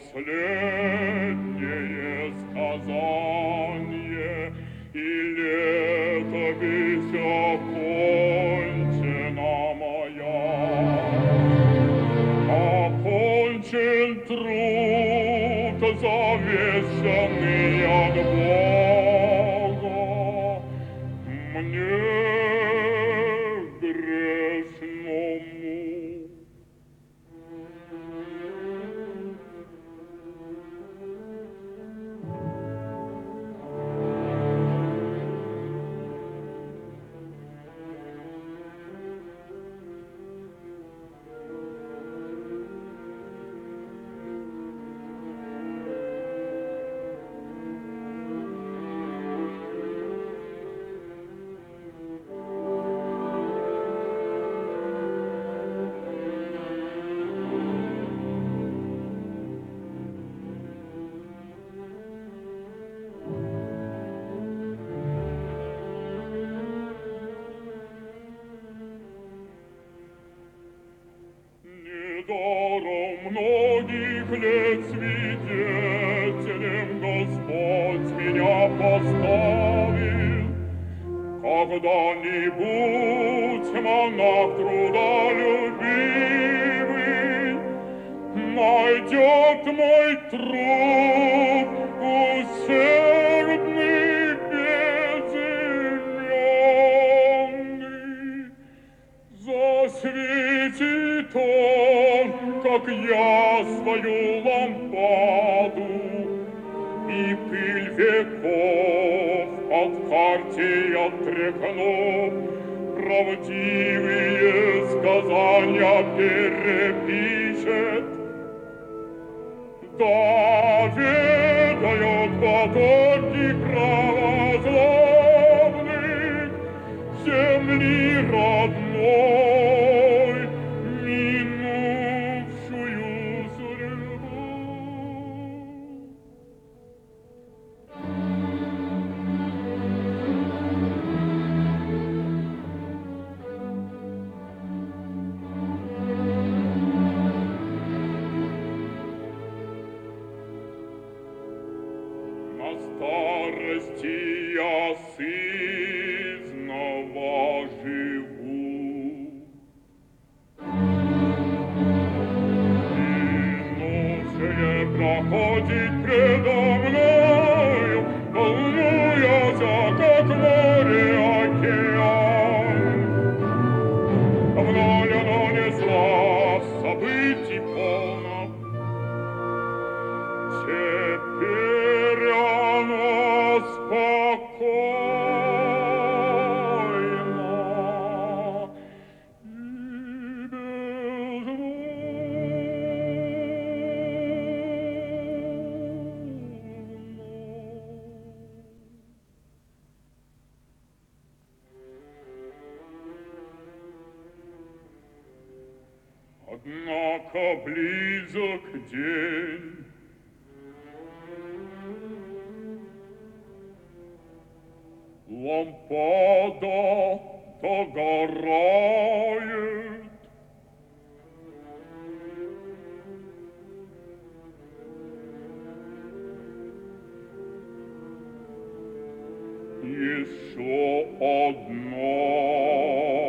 последнее сказание, и летопись окончена моя. Окончен труд, завещанный от Бога, мне грешному. Недаром многих лет свидетелем Господь меня поставил. Когда-нибудь монах трудолюбивый найдет мой труд усердный, безыменный. Засветит он, как я, свою лампаду, и пыль веков от карты отряхнув, правдивые сказания перепишет. Да ведают потомки кровозлобных земли родной минувшую судьбу. На старости я сызнова живу. Минувшее проходит предо мною, волнуяся, как море океан. Вновь оно несла событий полно. Теперь оно спокойно и безмолвно. Однако близок день, лампада догорает. Еще одна